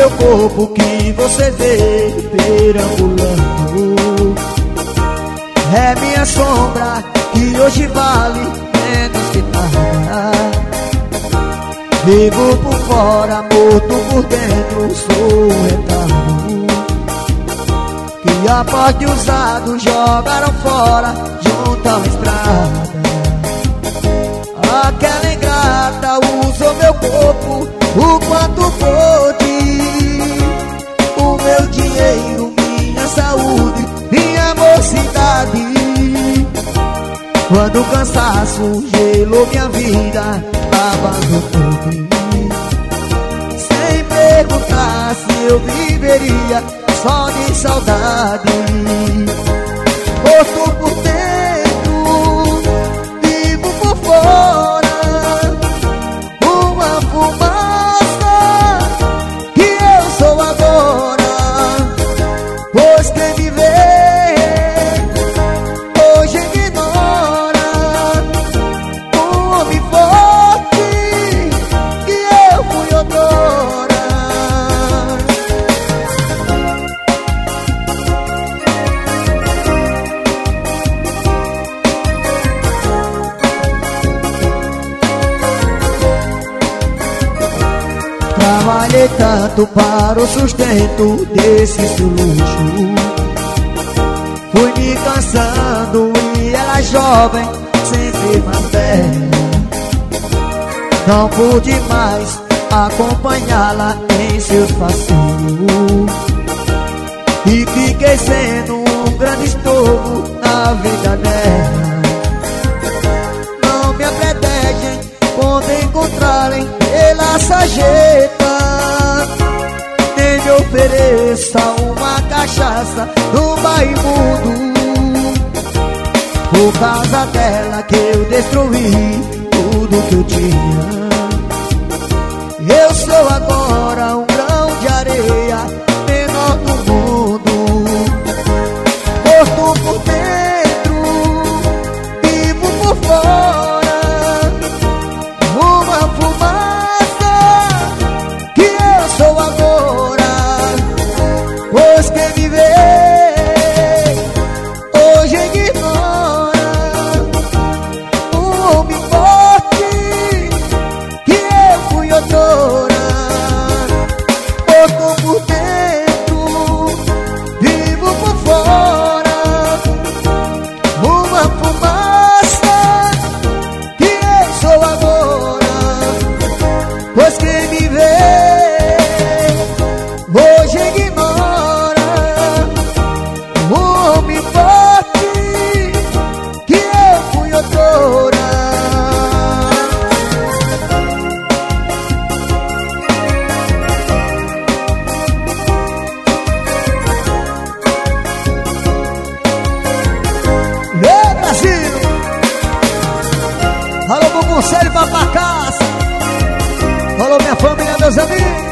meu corpo que você vê perambulando. É minha sombra que hoje vale menos que nada. Vivo por fora, morto por dentro, sou um retardo que após de usado jogaram fora junto à estrada. Aquela ingrata usou meu corpo o quanto pôde, o meu dinheiro, minha saúde, minha mocidade. Quando o cansaço gelou minha vida, abandonou-me, sem perguntar se eu viveria só de saudade. Morto por dentro, vivo por fora, uma fumaça que eu sou agora. Pois quem me vê hoje ignora o homem forte que eu fui outrora. Trabalhei tanto para o sustento desse seu luxo, fui me cansando e era jovem, sempre mais bela. Não pude mais acompanhá-la em seus passeios e fiquei sendo um grande estorvo na vida dela. Não me apredegem quando encontrarem pela sarjeta, nem me ofereça uma cachaça no bar imundo. Por causa dela que eu destruí tudo que eu tinha. Eu sou agora um grão de areia, menor do mundo. Morto por dentro, vivo por fora, uma fumaça que eu sou agora. Pois quem me vê hoje ignora o homem forte que eu fui outrora. Morto por dentro, vivo por fora, uma fumaça que eu sou agora. Pois quem me vê hoje ignora o homem forte que eu fui outrora. Ei, Brasil! Alô, Bubu Sério, Papacaça! Alô, minha família, meus amigos!